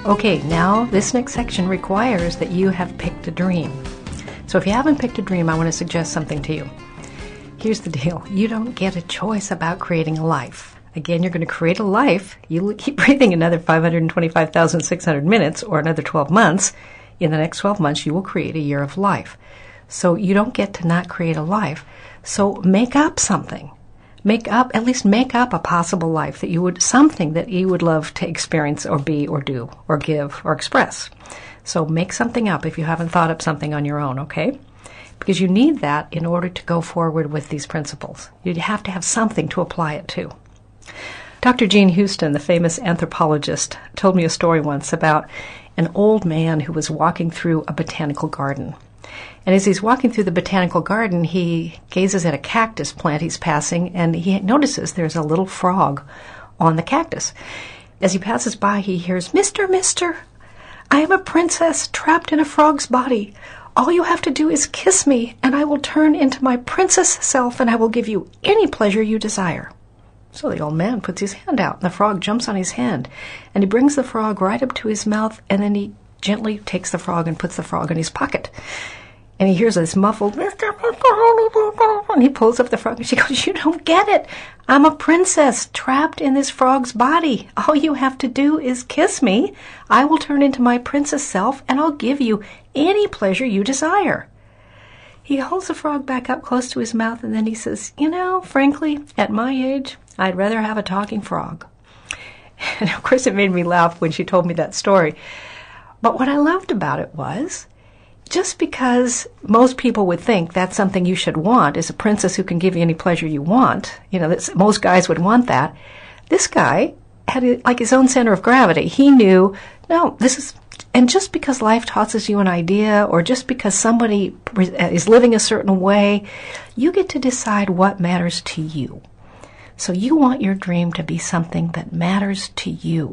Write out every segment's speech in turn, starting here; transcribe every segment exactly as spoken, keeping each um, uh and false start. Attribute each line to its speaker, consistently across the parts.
Speaker 1: Okay, now this next section requires that you have picked a dream. So if you haven't picked a dream, I want to suggest something to you. Here's the deal. You don't get a choice about creating a life. Again, you're going to create a life. You keep breathing another five hundred twenty-five thousand six hundred minutes or another twelve months. In the next twelve months, you will create a year of life. So you don't get to not create a life. So make up something. Make up, at least make up a possible life that you would, something that you would love to experience or be or do or give or express. So make something up if you haven't thought up something on your own, okay? Because you need that in order to go forward with these principles. You have to have something to apply it to. Doctor Gene Houston, the famous anthropologist, told me a story once about an old man who was walking through a botanical garden. And as he's walking through the botanical garden, he gazes at a cactus plant he's passing, and he notices there's a little frog on the cactus. As he passes by, he hears, "Mister, mister, I am a princess trapped in a frog's body. All you have to do is kiss me, and I will turn into my princess self, and I will give you any pleasure you desire." So the old man puts his hand out, and the frog jumps on his hand, and he brings the frog right up to his mouth, and then he gently takes the frog and puts the frog in his pocket. And he hears this muffled, and he pulls up the frog, and she goes, "You don't get it. I'm a princess trapped in this frog's body. All you have to do is kiss me. I will turn into my princess self, and I'll give you any pleasure you desire." He holds the frog back up close to his mouth, and then he says, "You know, frankly, at my age, I'd rather have a talking frog." And of course it made me laugh when she told me that story. But what I loved about it was, just because most people would think that's something you should want, is a princess who can give you any pleasure you want, you know, that's, most guys would want that, this guy had like his own center of gravity. He knew, no, this is, and just because life tosses you an idea, or just because somebody is living a certain way, you get to decide what matters to you. So you want your dream to be something that matters to you,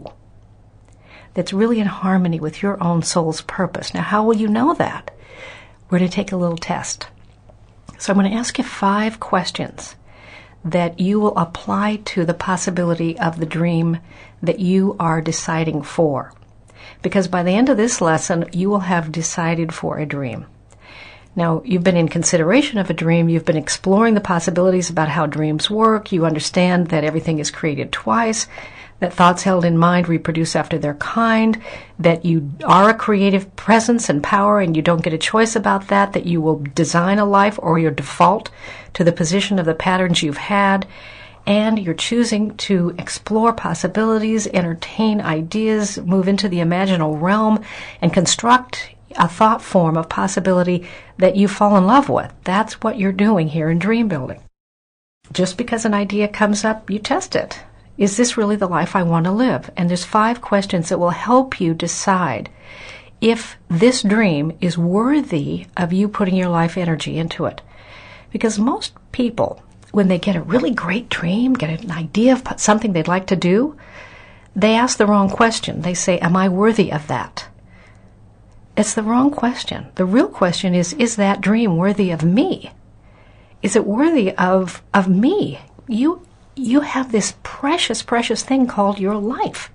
Speaker 1: that's really in harmony with your own soul's purpose. Now, how will you know that? We're going to take a little test. So I'm going to ask you five questions that you will apply to the possibility of the dream that you are deciding for. Because by the end of this lesson, you will have decided for a dream. Now, you've been in consideration of a dream. You've been exploring the possibilities about how dreams work. You understand that everything is created twice, that thoughts held in mind reproduce after their kind, that you are a creative presence and power and you don't get a choice about that, that you will design a life or your default to the position of the patterns you've had, and you're choosing to explore possibilities, entertain ideas, move into the imaginal realm, and construct a thought form of possibility that you fall in love with. That's what you're doing here in dream building. Just because an idea comes up, you test it. Is this really the life I want to live? And there's five questions that will help you decide if this dream is worthy of you putting your life energy into it. Because most people, when they get a really great dream, get an idea of something they'd like to do, they ask the wrong question. They say, am I worthy of that? It's the wrong question. The real question is, is that dream worthy of me? Is it worthy of, of me? You You have this precious, precious thing called your life.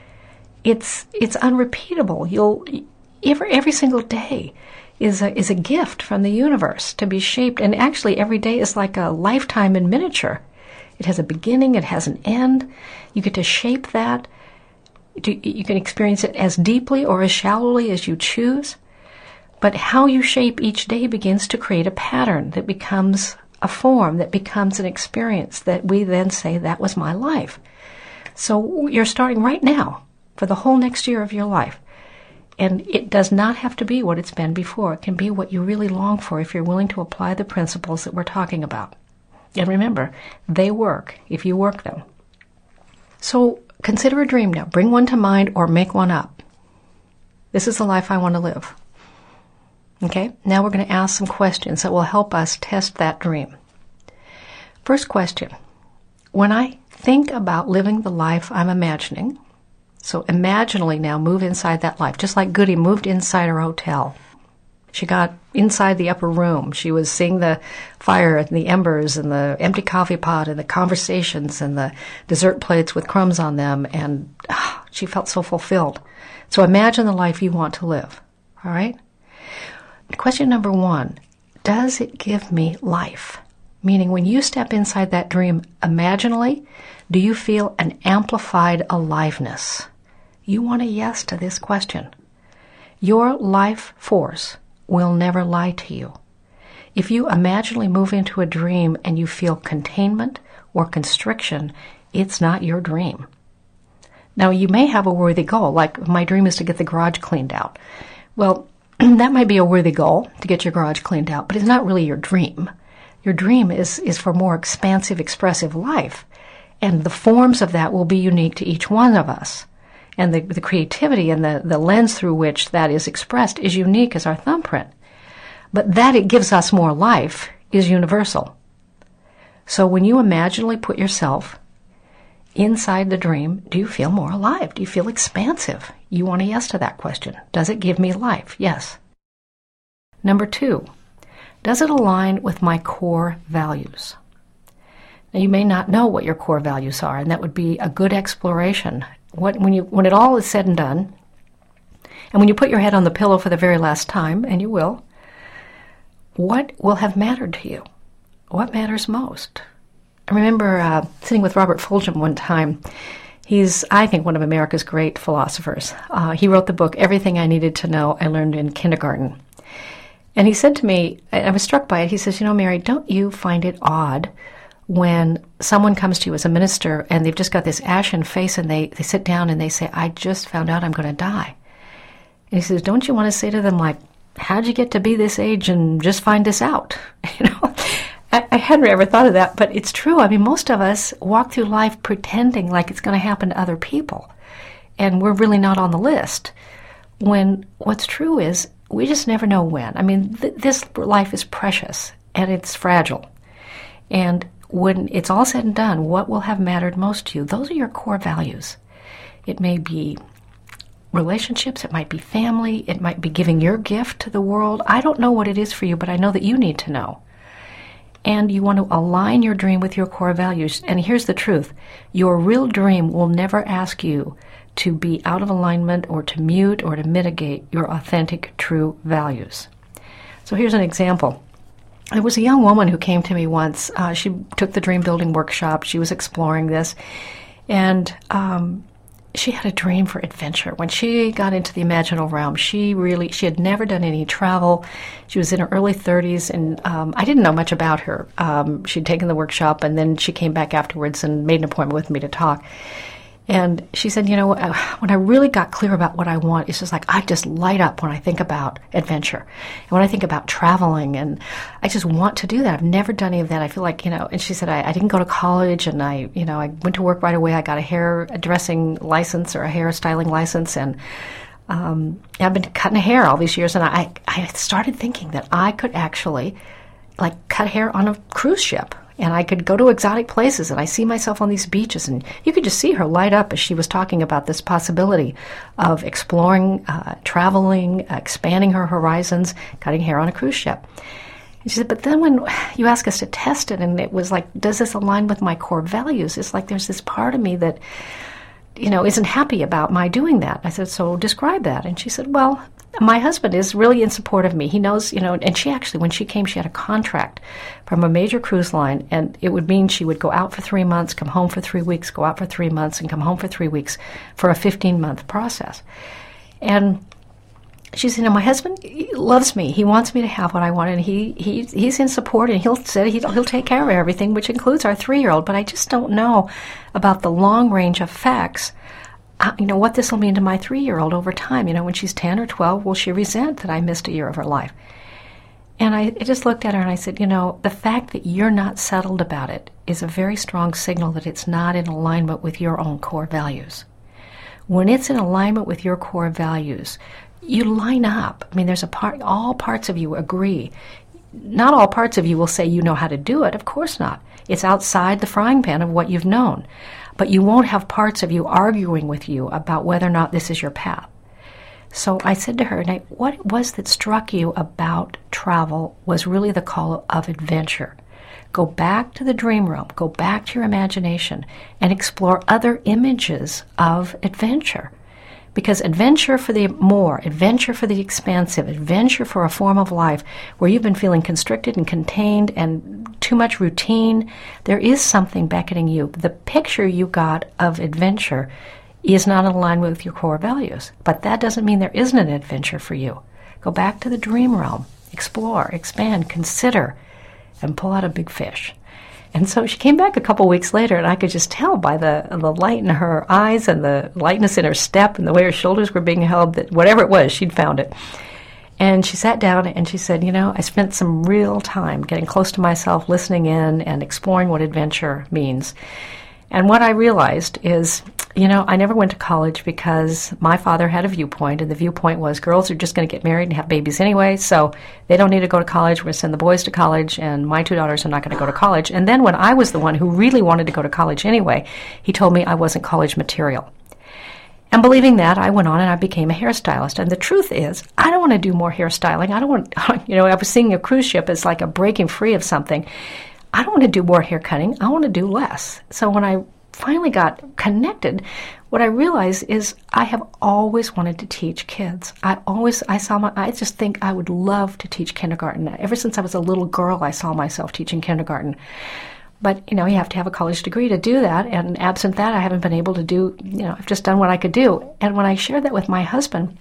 Speaker 1: It's it's unrepeatable. You'll every every single day is a is a gift from the universe to be shaped, and actually every day is like a lifetime in miniature. It has a beginning, it has an end. You get to shape that. You can experience it as deeply or as shallowly as you choose. But how you shape each day begins to create a pattern that becomes a form, that becomes an experience that we then say, that was my life. So you're starting right now for the whole next year of your life. And it does not have to be what it's been before. It can be what you really long for if you're willing to apply the principles that we're talking about. And remember, they work if you work them. So consider a dream now. Bring one to mind or make one up. This is the life I want to live. Okay, now we're going to ask some questions that will help us test that dream. First question, when I think about living the life I'm imagining, so imaginally now move inside that life, just like Goody moved inside her hotel. She got inside the upper room. She was seeing the fire and the embers and the empty coffee pot and the conversations and the dessert plates with crumbs on them, and ah, She felt so fulfilled. So imagine the life you want to live. All right? Question number one, does it give me life? Meaning when you step inside that dream imaginally, do you feel an amplified aliveness? You want a yes to this question. Your life force will never lie to you. If you imaginally move into a dream and you feel containment or constriction, it's not your dream. Now, you may have a worthy goal, like my dream is to get the garage cleaned out. Well, that might be a worthy goal, to get your garage cleaned out, but it's not really your dream. Your dream is, is for more expansive, expressive life, and the forms of that will be unique to each one of us. And the, the creativity and the, the lens through which that is expressed is unique as our thumbprint. But that it gives us more life is universal. So when you imaginally put yourself inside the dream, do you feel more alive? Do you feel expansive? You want a yes to that question. Does it give me life? Yes. Number two, does it align with my core values? Now, you may not know what your core values are, and that would be a good exploration. What, when you, when it all is said and done, and when you put your head on the pillow for the very last time, and you will, what will have mattered to you? What matters most? I remember uh, sitting with Robert Fulghum one time. He's, I think, one of America's great philosophers. Uh, he wrote the book, Everything I Needed to Know I Learned in Kindergarten. And he said to me, I was struck by it, he says, you know, Mary, don't you find it odd when someone comes to you as a minister and they've just got this ashen face and they, they sit down and they say, I just found out I'm going to die. And he says, don't you want to say to them, like, how'd you get to be this age and just find this out? You know, I, I hadn't ever thought of that, but it's true. I mean, most of us walk through life pretending like it's going to happen to other people, and we're really not on the list. When what's true is we just never know when. I mean, th- this life is precious and it's fragile. And when it's all said and done, what will have mattered most to you? Those are your core values. It may be relationships, it might be family, it might be giving your gift to the world. I don't know what it is for you, but I know that you need to know. And you want to align your dream with your core values. And here's the truth. Your real dream will never ask you to be out of alignment or to mute or to mitigate your authentic, true values. So here's an example. There was a young woman who came to me once. Uh, she took the dream building workshop. She was exploring this. And um, she had a dream for adventure. When she got into the imaginal realm, she really, she had never done any travel. She was in her early thirties, and um, I didn't know much about her. Um, she'd taken the workshop, and then she came back afterwards and made an appointment with me to talk. And she said, you know, when I really got clear about what I want, it's just like I just light up when I think about adventure. And when I think about traveling, and I just want to do that. I've never done any of that. I feel like, you know, and she said, I, I didn't go to college, and I, you know, I went to work right away. I got a hairdressing license or a hairstyling license, and um, I've been cutting hair all these years. And I, I started thinking that I could actually, like, cut hair on a cruise ship. And I could go to exotic places, and I see myself on these beaches. And you could just see her light up as she was talking about this possibility of exploring, uh, traveling, uh, expanding her horizons, cutting hair on a cruise ship. And she said, but then when you ask us to test it, and it was like, does this align with my core values? It's like there's this part of me that, you know, isn't happy about my doing that. I said, so describe that. And she said, well, my husband is really in support of me. He knows, you know, and she actually, when she came, she had a contract from a major cruise line, and it would mean she would go out for three months, come home for three weeks, go out for three months, and come home for three weeks for a fifteen-month process. And she said, you know, my husband loves me. He wants me to have what I want, and he, he he's in support, and he'll say he'll, he'll take care of everything, which includes our three-year-old, but I just don't know about the long-range effects. Uh, you know, what this will mean to my three-year-old over time. You know, when she's ten or twelve, will she resent that I missed a year of her life? And I, I just looked at her and I said, you know, the fact that you're not settled about it is a very strong signal that it's not in alignment with your own core values. When it's in alignment with your core values, you line up. I mean, there's a part, all parts of you agree. Not all parts of you will say you know how to do it. Of course not. It's outside the frying pan of what you've known. But you won't have parts of you arguing with you about whether or not this is your path. So I said to her, what it was that struck you about travel was really the call of adventure. Go back to the dream realm, go back to your imagination, and explore other images of adventure. Because adventure for the more, adventure for the expansive, adventure for a form of life where you've been feeling constricted and contained and too much routine, there is something beckoning you. The picture you got of adventure is not in alignment with your core values. But that doesn't mean there isn't an adventure for you. Go back to the dream realm, explore, expand, consider, and pull out a big fish. And so she came back a couple weeks later, and I could just tell by the the light in her eyes and the lightness in her step and the way her shoulders were being held that whatever it was, she'd found it. And she sat down and she said, you know, I spent some real time getting close to myself, listening in and exploring what adventure means. And what I realized is, you know, I never went to college because my father had a viewpoint, and the viewpoint was girls are just going to get married and have babies anyway, so they don't need to go to college. We're going to send the boys to college, and my two daughters are not going to go to college. And then when I was the one who really wanted to go to college anyway, he told me I wasn't college material. And believing that, I went on and I became a hairstylist. And the truth is, I don't want to do more hairstyling. I don't want, you know, I was seeing a cruise ship as like a breaking free of something. I don't want to do more hair cutting. I want to do less. So when I finally got connected, what I realized is I have always wanted to teach kids. I always, I saw my, I just think I would love to teach kindergarten. Ever since I was a little girl, I saw myself teaching kindergarten. But, you know, you have to have a college degree to do that. And absent that, I haven't been able to do, you know, I've just done what I could do. And when I shared that with my husband,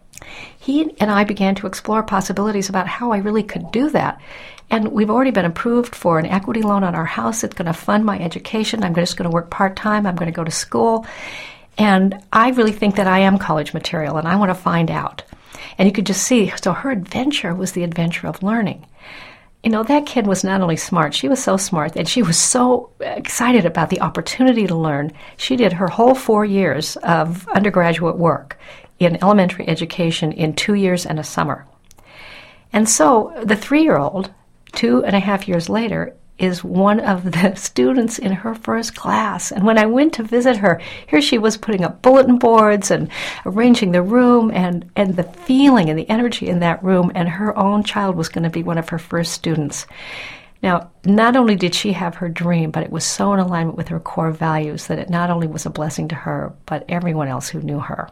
Speaker 1: he and I began to explore possibilities about how I really could do that. And we've already been approved for an equity loan on our house. It's going to fund my education. I'm just going to work part-time. I'm going to go to school. And I really think that I am college material, and I want to find out. And you could just see, so her adventure was the adventure of learning. You know, that kid was not only smart, she was so smart, and she was so excited about the opportunity to learn. She did her whole four years of undergraduate work in elementary education in two years and a summer. And so the three-year-old, two and a half years later, is one of the students in her first class. And when I went to visit her, here she was putting up bulletin boards and arranging the room, and, and the feeling and the energy in that room, and her own child was going to be one of her first students. Now, not only did she have her dream, but it was so in alignment with her core values that it not only was a blessing to her, but everyone else who knew her.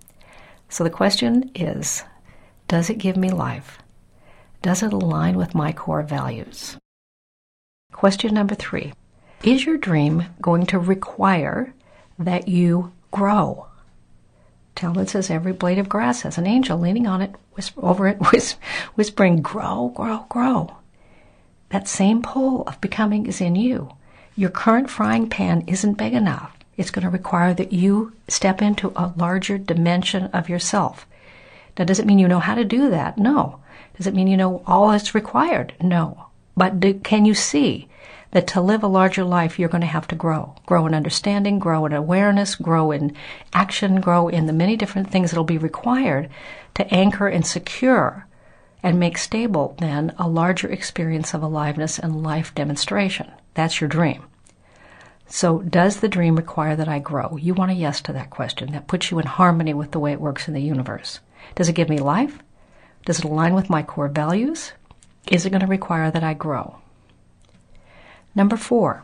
Speaker 1: So the question is, does it give me life? Does it align with my core values? Question number three. Is your dream going to require that you grow? Talmud says every blade of grass has an angel leaning on it, whisper over it, whis- whispering, grow, grow, grow. That same pull of becoming is in you. Your current frying pan isn't big enough. It's going to require that you step into a larger dimension of yourself. Now, does it mean you know how to do that? No. Does it mean you know all that's required? No. But do, can you see that to live a larger life, you're going to have to grow? Grow in understanding, grow in awareness, grow in action, grow in the many different things that will be required to anchor and secure and make stable, then, a larger experience of aliveness and life demonstration. That's your dream. So does the dream require that I grow? You want a yes to that question. That puts you in harmony with the way it works in the universe. Does it give me life? Does it align with my core values? Is it going to require that I grow? Number four,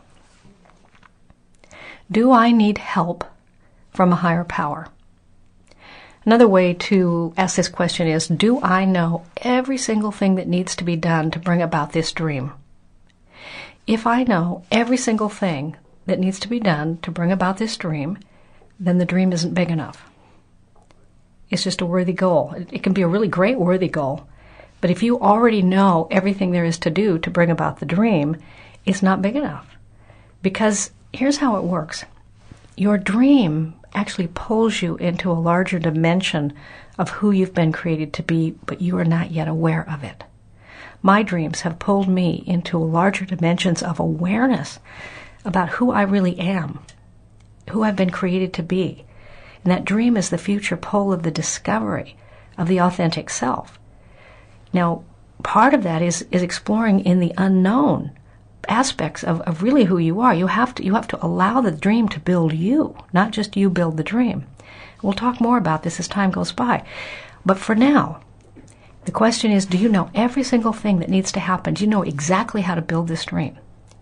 Speaker 1: do I need help from a higher power? Another way to ask this question is, do I know every single thing that needs to be done to bring about this dream? If I know every single thing that needs to be done to bring about this dream, then the dream isn't big enough. It's just a worthy goal. It can be a really great worthy goal, but if you already know everything there is to do to bring about the dream, it's not big enough. Because here's how it works. Your dream actually pulls you into a larger dimension of who you've been created to be, but you are not yet aware of it. My dreams have pulled me into larger dimensions of awareness about who I really am, who I've been created to be. And that dream is the future pole of the discovery of the authentic self. Now, part of that is, is exploring in the unknown aspects of, of really who you are. You have to you have to allow the dream to build you, not just you build the dream. We'll talk more about this as time goes by. But for now, the question is, do you know every single thing that needs to happen? Do you know exactly how to build this dream?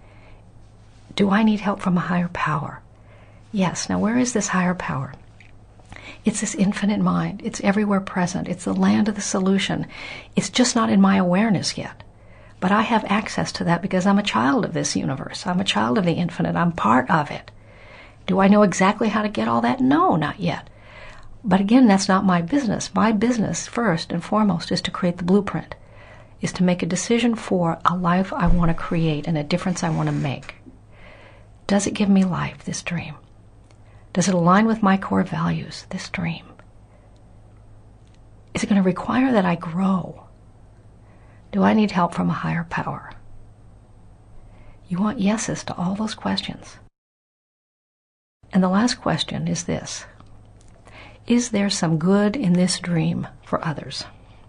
Speaker 1: Do I need help from a higher power? Yes. Now, where is this higher power? It's this infinite mind. It's everywhere present. It's the land of the solution. It's just not in my awareness yet. But I have access to that because I'm a child of this universe. I'm a child of the infinite. I'm part of it. Do I know exactly how to get all that? No, not yet. But again, that's not my business. My business, first and foremost, is to create the blueprint, is to make a decision for a life I want to create and a difference I want to make. Does it give me life, this dream? Does it align with my core values, this dream? Is it going to require that I grow? Do I need help from a higher power? You want yeses to all those questions. And the last question is this: is there some good in this dream for others?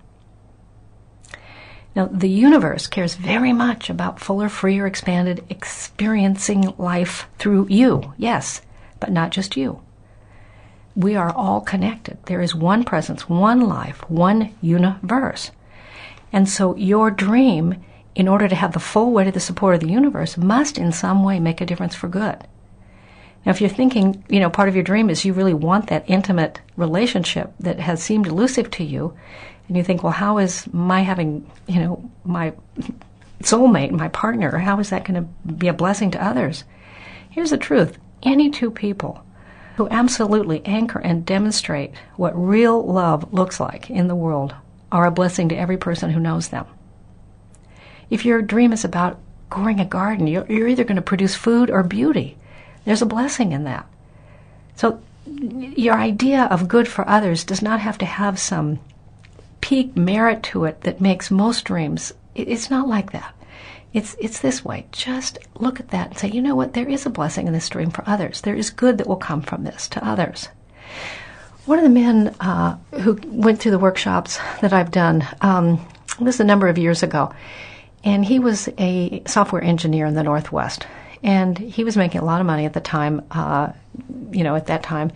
Speaker 1: Now, the universe cares very much about fuller, freer, expanded, experiencing life through you, yes, but not just you. We are all connected. There is one presence, one life, one universe. And so your dream, in order to have the full weight of the support of the universe, must in some way make a difference for good. Now, if you're thinking, you know, part of your dream is you really want that intimate relationship that has seemed elusive to you, and you think, well, how is my having, you know, my soulmate, my partner, how is that going to be a blessing to others? Here's the truth. Any two people who absolutely anchor and demonstrate what real love looks like in the world are a blessing to every person who knows them. If your dream is about growing a garden, you're, you're either going to produce food or beauty. There's a blessing in that. So your idea of good for others does not have to have some peak merit to it that makes most dreams. It's not like that. It's it's this way. Just look at that and say, you know what, there is a blessing in this dream for others. There is good that will come from this to others. One of the men uh, who went through the workshops that I've done, um, this is a number of years ago, and he was a software engineer in the Northwest. And he was making a lot of money at the time, uh, you know, at that time.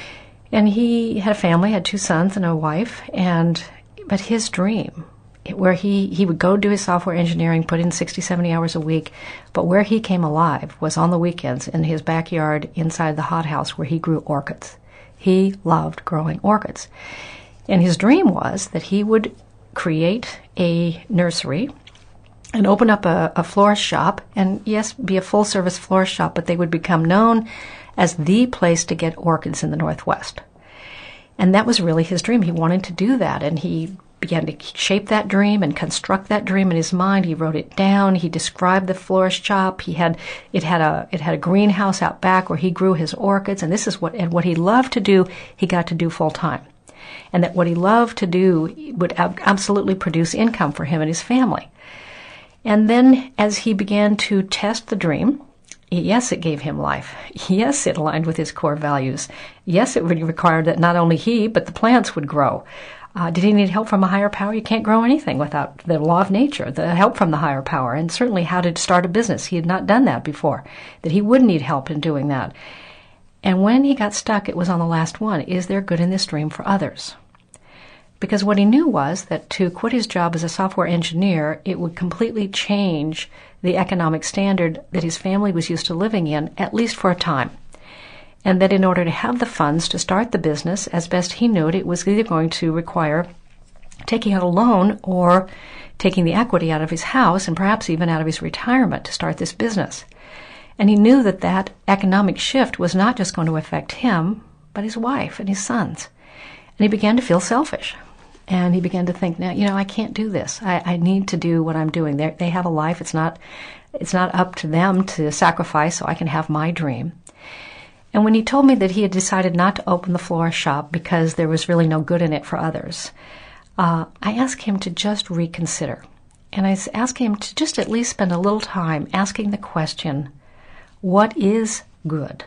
Speaker 1: And he had a family, had two sons and a wife, and but his dream, where he, he would go do his software engineering, put in sixty, seventy hours a week, but where he came alive was on the weekends in his backyard inside the hothouse where he grew orchids. He loved growing orchids. And his dream was that he would create a nursery and open up a, a florist shop, and yes, be a full-service florist shop, but they would become known as the place to get orchids in the Northwest. And that was really his dream. He wanted to do that, and he began to shape that dream and construct that dream in his mind. He wrote it down. He described the florist shop. He had it had a it had a greenhouse out back where he grew his orchids, and this is what and what he loved to do, he got to do full time. And that what he loved to do would ab- absolutely produce income for him and his family. And then as he began to test the dream, yes, it gave him life. Yes, it aligned with his core values. Yes, it would require that not only he, but the plants would grow. Uh, did he need help from a higher power? You can't grow anything without the law of nature, the help from the higher power, and certainly how to start a business. He had not done that before, that he would need help in doing that. And when he got stuck, it was on the last one. Is there good in this dream for others? Because what he knew was that to quit his job as a software engineer, it would completely change the economic standard that his family was used to living in, at least for a time. And that in order to have the funds to start the business, as best he knew it, it was either going to require taking out a loan or taking the equity out of his house and perhaps even out of his retirement to start this business. And he knew that that economic shift was not just going to affect him, but his wife and his sons. And he began to feel selfish. And he began to think, now, you know, I can't do this. I, I need to do what I'm doing. They're, they have a life. It's not, it's not up to them to sacrifice so I can have my dream. And when he told me that he had decided not to open the florist shop because there was really no good in it for others, uh, I asked him to just reconsider. And I asked him to just at least spend a little time asking the question, what is good?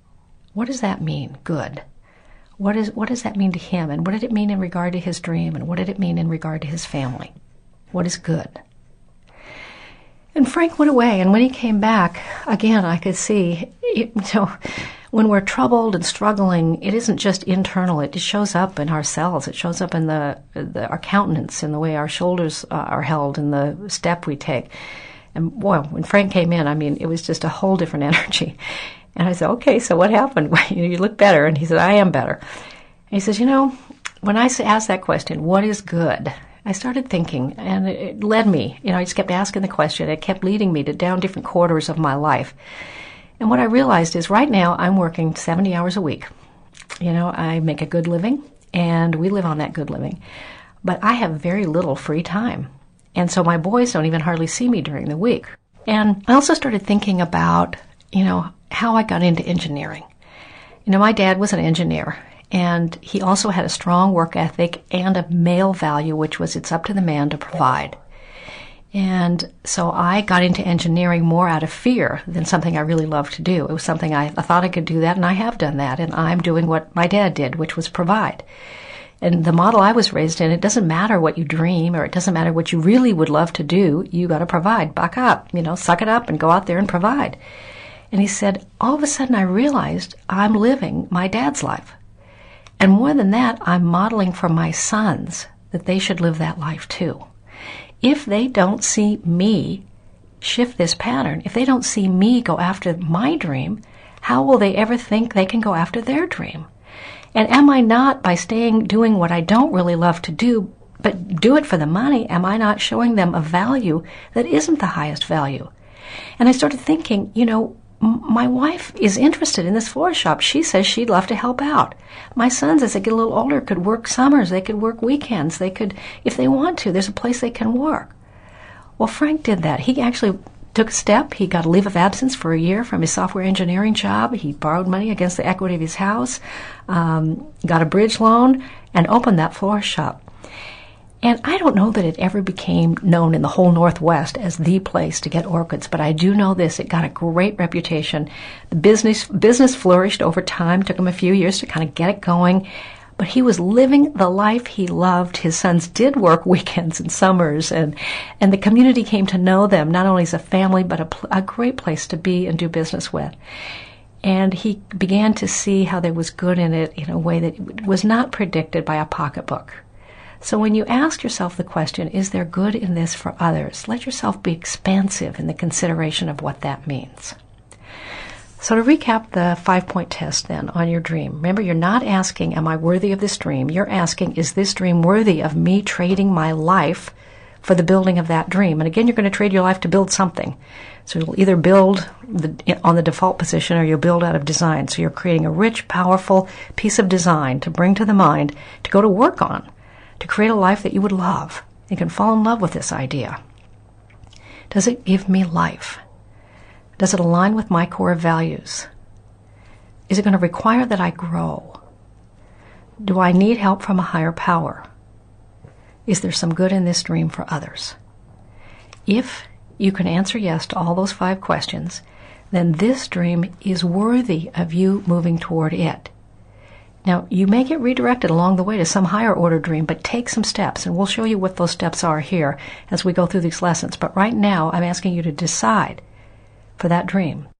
Speaker 1: What does that mean, good? What is what does that mean to him? And what did it mean in regard to his dream? And what did it mean in regard to his family? What is good? And Frank went away, and when he came back, again, I could see, it, you know, when we're troubled and struggling, it isn't just internal. It shows up in our cells. It shows up in the, the our countenance, in the way our shoulders uh, are held, in the step we take. And boy, when Frank came in, I mean, it was just a whole different energy. And I said, okay, so what happened? You look better. And he said, I am better. And he says, you know, when I asked that question, what is good? I started thinking, and it led me. You know, I just kept asking the question. It kept leading me to down different quarters of my life. And what I realized is right now I'm working seventy hours a week. You know, I make a good living, and we live on that good living. But I have very little free time. And so my boys don't even hardly see me during the week. And I also started thinking about, you know, how I got into engineering. You know, my dad was an engineer, and he also had a strong work ethic and a male value, which was it's up to the man to provide. And so I got into engineering more out of fear than something I really loved to do. It was something I, I thought I could do that, and I have done that, and I'm doing what my dad did, which was provide. And the model I was raised in, it doesn't matter what you dream, or it doesn't matter what you really would love to do, you got to provide. Buck up, you know, suck it up and go out there and provide. And he said, all of a sudden I realized I'm living my dad's life. And more than that, I'm modeling for my sons that they should live that life too. If they don't see me shift this pattern, if they don't see me go after my dream, how will they ever think they can go after their dream? And am I not, by staying doing what I don't really love to do, but do it for the money, am I not showing them a value that isn't the highest value? And I started thinking, you know, m- my wife is interested in this floral shop. She says she'd love to help out. My sons, as they get a little older, could work summers. They could work weekends. They could, if they want to, there's a place they can work. Well, Frank did that. He actually took a step. He got a leave of absence for a year from his software engineering job. He borrowed money against the equity of his house, um, got a bridge loan, and opened that florist shop. And I don't know that it ever became known in the whole Northwest as the place to get orchids, but I do know this. It got a great reputation. The business business flourished over time. It took him a few years to kind of get it going. But he was living the life he loved. His sons did work weekends and summers, and, and the community came to know them, not only as a family, but a, a great place to be and do business with. And he began to see how there was good in it in a way that was not predicted by a pocketbook. So when you ask yourself the question, is there good in this for others? Let yourself be expansive in the consideration of what that means. So to recap the five-point test then on your dream, remember you're not asking, am I worthy of this dream? You're asking, is this dream worthy of me trading my life for the building of that dream? And again, you're going to trade your life to build something. So you'll either build the, on the default position or you'll build out of design. So you're creating a rich, powerful piece of design to bring to the mind, to go to work on, to create a life that you would love. You can fall in love with this idea. Does it give me life? Does it align with my core values? Is it going to require that I grow? Do I need help from a higher power? Is there some good in this dream for others? If you can answer yes to all those five questions, then this dream is worthy of you moving toward it. Now, you may get redirected along the way to some higher order dream, but take some steps, and we'll show you what those steps are here as we go through these lessons. But right now, I'm asking you to decide for that dream.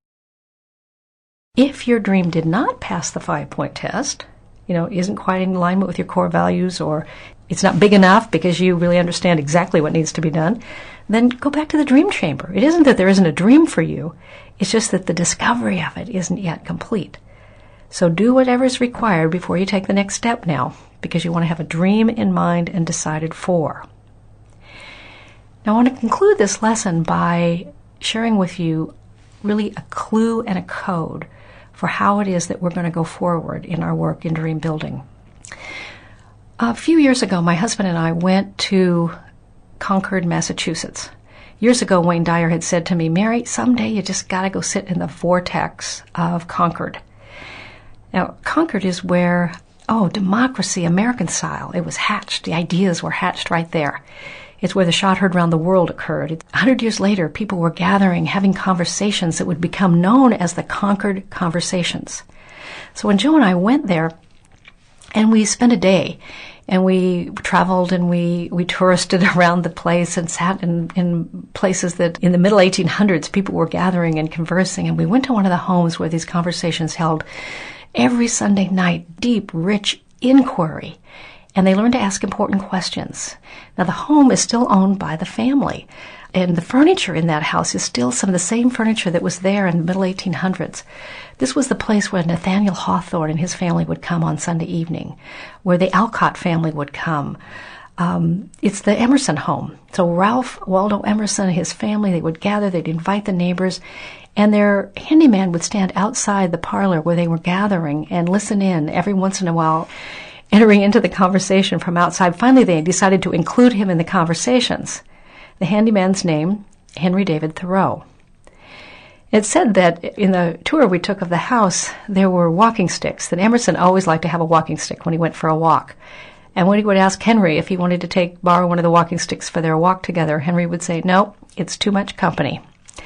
Speaker 1: If your dream did not pass the five-point test, you know, isn't quite in alignment with your core values, or it's not big enough because you really understand exactly what needs to be done, then go back to the dream chamber. It isn't that there isn't a dream for you. It's just that the discovery of it isn't yet complete. So do whatever is required before you take the next step now, because you want to have a dream in mind and decided for. Now I want to conclude this lesson by sharing with you really a clue and a code for how it is that we're going to go forward in our work in dream building. A few years ago, my husband and I went to Concord, Massachusetts. Years ago, Wayne Dyer had said to me, Mary, someday you just got to go sit in the vortex of Concord. Now, Concord is where, oh, democracy, American style, it was hatched. The ideas were hatched right there. It's where the shot heard around the world occurred. A hundred years later, people were gathering, having conversations that would become known as the Concord Conversations. So when Joe and I went there, and we spent a day, and we traveled and we, we touristed around the place and sat in, in places that in the middle eighteen hundreds people were gathering and conversing. And we went to one of the homes where these conversations held every Sunday night, deep, rich inquiry. and they learn to ask important questions. Now, the home is still owned by the family, and the furniture in that house is still some of the same furniture that was there in the middle eighteen hundreds. This was the place where Nathaniel Hawthorne and his family would come on Sunday evening, where the Alcott family would come. Um, it's the Emerson home. So Ralph Waldo Emerson and his family, they would gather, they'd invite the neighbors, and their handyman would stand outside the parlor where they were gathering and listen in every once in a while, entering into the conversation from outside. Finally, they decided to include him in the conversations. The handyman's name, Henry David Thoreau. It said that in the tour we took of the house, there were walking sticks, that Emerson always liked to have a walking stick when he went for a walk. And when he would ask Henry if he wanted to take borrow one of the walking sticks for their walk together, Henry would say, "No, it's too much company."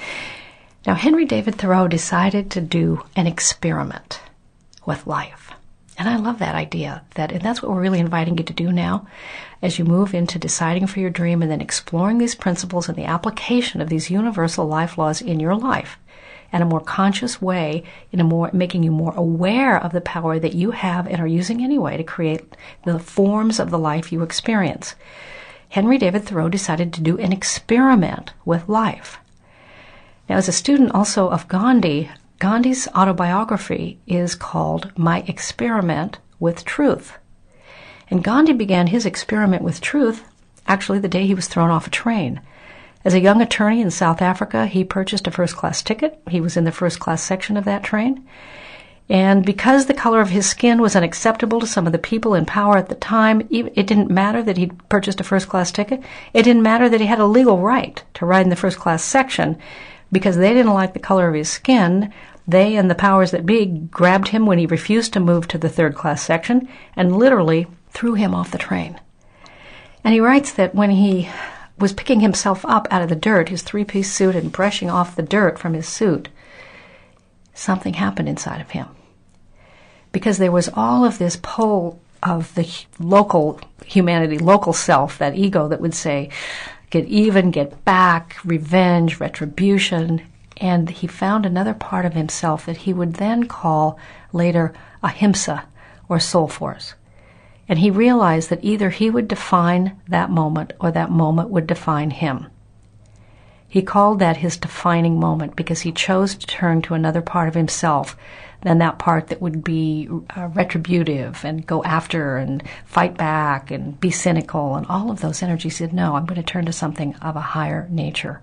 Speaker 1: Now, Henry David Thoreau decided to do an experiment with life. And I love that idea, that, and that's what we're really inviting you to do now as you move into deciding for your dream and then exploring these principles and the application of these universal life laws in your life in a more conscious way, in a more making you more aware of the power that you have and are using anyway to create the forms of the life you experience. Henry David Thoreau decided to do an experiment with life. Now, as a student also of Gandhi, Gandhi's autobiography is called My Experiment with Truth. And Gandhi began his experiment with truth actually the day he was thrown off a train. As a young attorney in South Africa, he purchased a first-class ticket. He was in the first-class section of that train. And because the color of his skin was unacceptable to some of the people in power at the time, it didn't matter that he'd purchased a first-class ticket. It didn't matter that he had a legal right to ride in the first-class section. Because they didn't like the color of his skin, they and the powers that be grabbed him when he refused to move to the third-class section and literally threw him off the train. And he writes that when he was picking himself up out of the dirt, his three-piece suit, and brushing off the dirt from his suit, something happened inside of him. Because there was all of this pull of the local humanity, local self, that ego that would say, get even, get back, revenge, retribution. And he found another part of himself that he would then call later ahimsa, or soul force. And he realized that either he would define that moment or that moment would define him. He called that his defining moment because he chose to turn to another part of himself than that part that would be uh, retributive and go after and fight back and be cynical and all of those energies. He said, no, I'm going to turn to something of a higher nature.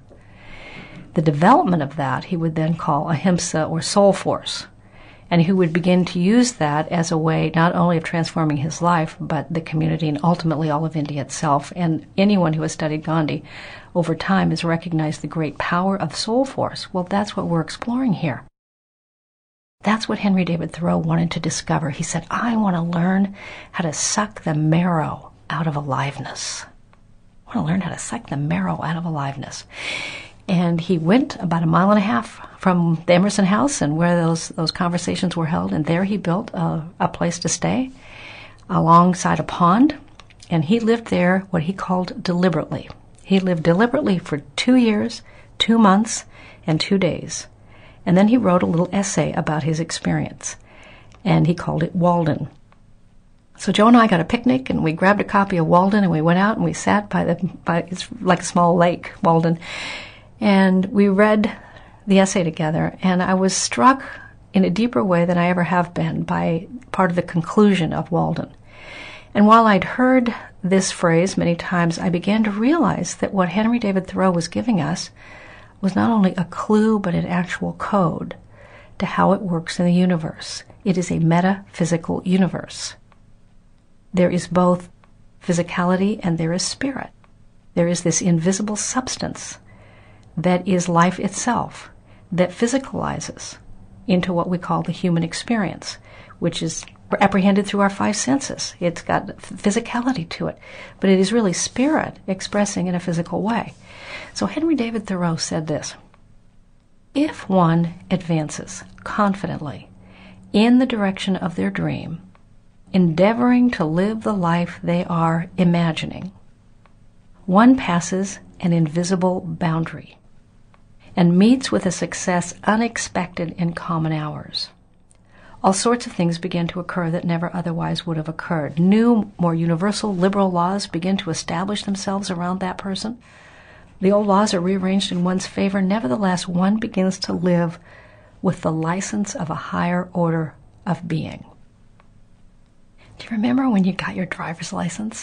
Speaker 1: The development of that he would then call ahimsa, or soul force. And he would begin to use that as a way not only of transforming his life, but the community and ultimately all of India itself. And anyone who has studied Gandhi over time has recognized the great power of soul force. Well, that's what we're exploring here. That's what Henry David Thoreau wanted to discover. He said, I want to learn how to suck the marrow out of aliveness. I want to learn how to suck the marrow out of aliveness. And he went about a mile and a half from the Emerson house and where those, those conversations were held, and there he built a, a place to stay alongside a pond, and he lived there what he called deliberately. He lived deliberately for two years, two months, and two days. And then he wrote a little essay about his experience, and he called it Walden. So Joe and I got a picnic, and we grabbed a copy of Walden, and we went out and we sat by the, by, it's like a small lake, Walden, and we read the essay together, and I was struck in a deeper way than I ever have been by part of the conclusion of Walden. And while I'd heard this phrase many times, I began to realize that what Henry David Thoreau was giving us was not only a clue, but an actual code to how it works in the universe. It is a metaphysical universe. There is both physicality and there is spirit. There is this invisible substance that is life itself, that physicalizes into what we call the human experience, which is apprehended through our five senses. It's got physicality to it, but it is really spirit expressing in a physical way. So Henry David Thoreau said this, if one advances confidently in the direction of their dream, endeavoring to live the life they are imagining, one passes an invisible boundary and meets with a success unexpected in common hours. all sorts of things begin to occur that never otherwise would have occurred. New, more universal, liberal laws begin to establish themselves around that person. The old laws are rearranged in one's favor. Nevertheless, one begins to live with the license of a higher order of being. Do you remember when you got your driver's license?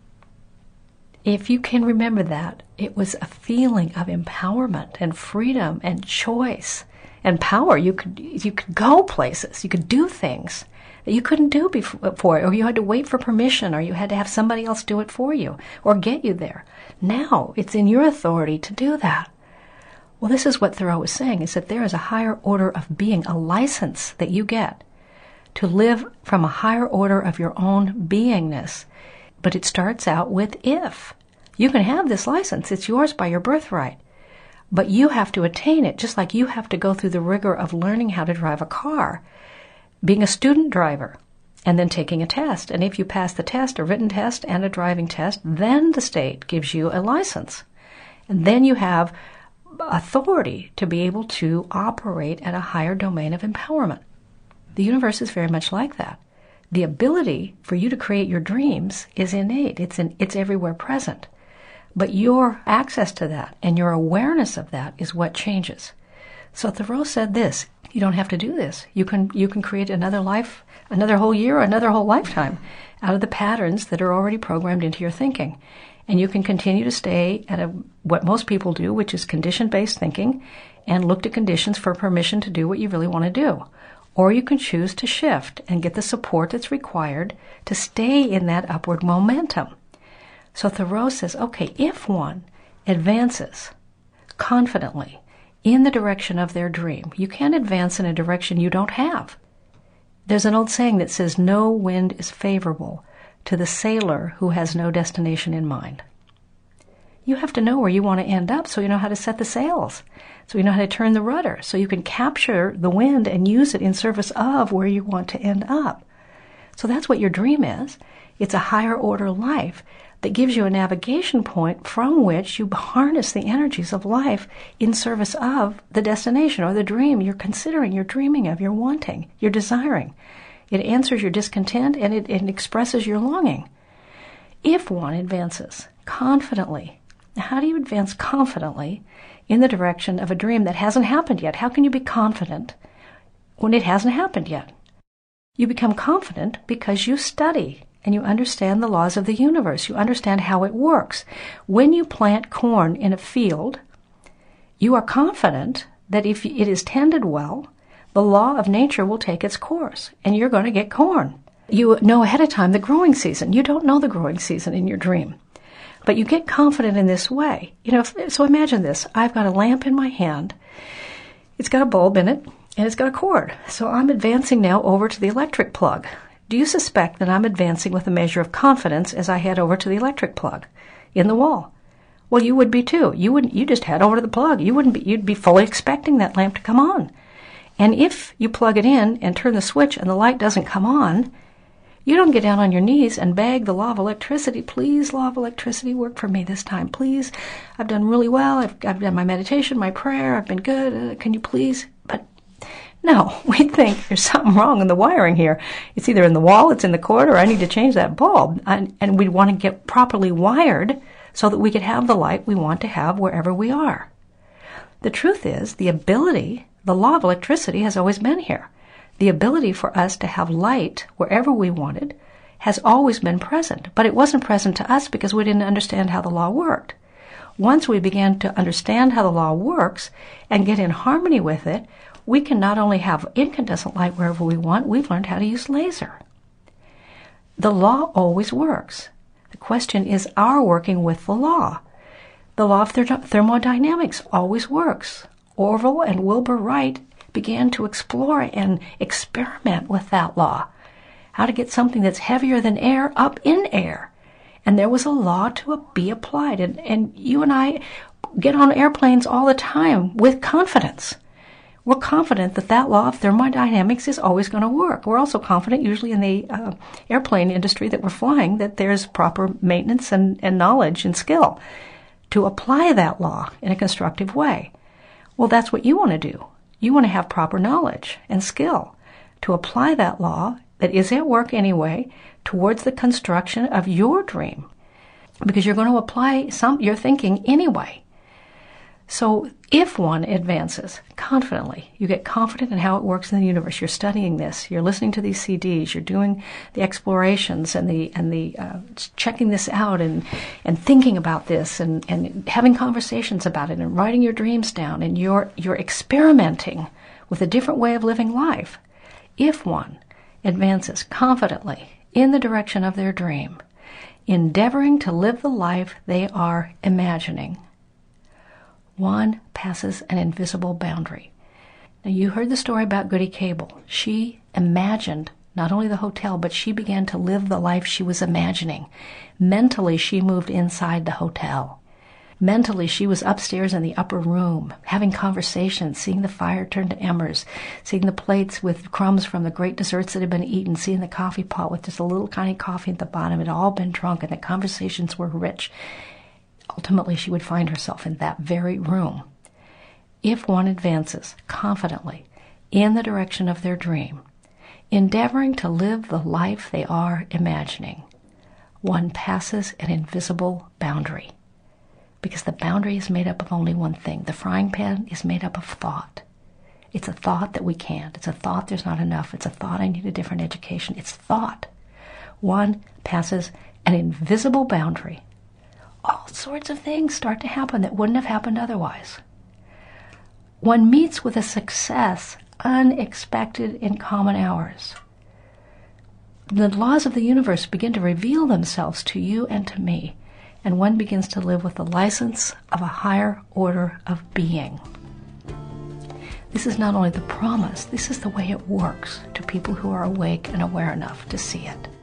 Speaker 1: If you can remember that, it was a feeling of empowerment and freedom and choice and power. You could you could go places, you could do things that you couldn't do before, or you had to wait for permission, or you had to have somebody else do it for you, or get you there. Now it's in your authority to do that. Well, this is what Thoreau was saying, is that there is a higher order of being, a license that you get to live from a higher order of your own beingness. But it starts out with if. You can have this license. It's yours by your birthright. But you have to attain it, just like you have to go through the rigor of learning how to drive a car, being a student driver, and then taking a test. And if you pass the test, a written test and a driving test, then the state gives you a license. And then you have authority to be able to operate at a higher domain of empowerment. The universe is very much like that. The ability for you to create your dreams is innate. It's in, it's everywhere present. But your access to that and your awareness of that is what changes. So Thoreau said this, you don't have to do this. You can you can create another life, another whole year, another whole lifetime out of the patterns that are already programmed into your thinking. And you can continue to stay at a, what most people do, which is condition-based thinking, and look to conditions for permission to do what you really want to do. Or you can choose to shift and get the support that's required to stay in that upward momentum. So Thoreau says, okay, if one advances confidently in the direction of their dream, you can't advance in a direction you don't have. There's an old saying that says, no wind is favorable to the sailor who has no destination in mind. You have to know where you want to end up so you know how to set the sails, so you know how to turn the rudder, so you can capture the wind and use it in service of where you want to end up. So that's what your dream is. It's a higher order life that gives you a navigation point from which you harness the energies of life in service of the destination or the dream you're considering, you're dreaming of, you're wanting, you're desiring. It answers your discontent and it, it expresses your longing. If one advances confidently, how do you advance confidently in the direction of a dream that hasn't happened yet? How can you be confident when it hasn't happened yet? You become confident because you study and you understand the laws of the universe. You understand how it works. When you plant corn in a field, you are confident that if it is tended well, the law of nature will take its course, and you're going to get corn. You know ahead of time the growing season. You don't know the growing season in your dream. But you get confident in this way. You know, so imagine this. I've got a lamp in my hand. It's got a bulb in it, and it's got a cord. So I'm advancing now over to the electric plug. Do you suspect that I'm advancing with a measure of confidence as I head over to the electric plug in the wall? Well, you would be too. You wouldn't. You just head over to the plug. You wouldn't be. You'd be fully expecting that lamp to come on. And if you plug it in and turn the switch and the light doesn't come on, you don't get down on your knees and beg the law of electricity, please, law of electricity, work for me this time, please. I've done really well. I've, I've done my meditation, my prayer. I've been good. Uh, can you please? But no, we think there's something wrong in the wiring here. It's either in the wall, it's in the cord, or I need to change that bulb. And, and we want to get properly wired so that we could have the light we want to have wherever we are. The truth is, the ability, the law of electricity has always been here. The ability for us to have light wherever we wanted has always been present, but it wasn't present to us because we didn't understand how the law worked. Once we began to understand how the law works and get in harmony with it, we can not only have incandescent light wherever we want, we've learned how to use laser. The law always works. The question is our working with the law. The law of thermodynamics always works. Orville and Wilbur Wright began to explore and experiment with that law. How to get something that's heavier than air up in air. And there was a law to be applied. And, and you and I get on airplanes all the time with confidence. We're confident that that law of thermodynamics is always going to work. We're also confident, usually in the uh, airplane industry that we're flying, that there's proper maintenance and, and knowledge and skill to apply that law in a constructive way. Well, that's what you want to do. You want to have proper knowledge and skill to apply that law that is at work anyway towards the construction of your dream, because you're going to apply some your thinking anyway. So if one advances confidently, you get confident in how it works in the universe. You're studying this. You're listening to these C Ds. You're doing the explorations and the and the uh, checking this out and and thinking about this and, and having conversations about it and writing your dreams down, and you're you're experimenting with a different way of living life. If one advances confidently in the direction of their dream, endeavoring to live the life they are imagining, one passes an invisible boundary. Now, you heard the story about Goody Cable. She imagined not only the hotel, but she began to live the life she was imagining. Mentally, she moved inside the hotel. Mentally, she was upstairs in the upper room, having conversations, seeing the fire turn to embers, seeing the plates with crumbs from the great desserts that had been eaten, seeing the coffee pot with just a little tiny coffee at the bottom. It had all been drunk, and the conversations were rich. Ultimately, she would find herself in that very room. If one advances confidently in the direction of their dream, endeavoring to live the life they are imagining, one passes an invisible boundary. Because the boundary is made up of only one thing. The frying pan is made up of thought. It's a thought that we can't. It's a thought there's not enough. It's a thought I need a different education. It's thought. One passes an invisible boundary. All sorts of things start to happen that wouldn't have happened otherwise. One meets with a success unexpected in common hours. The laws of the universe begin to reveal themselves to you and to me, and one begins to live with the license of a higher order of being. This is not only the promise, this is the way it works to people who are awake and aware enough to see it.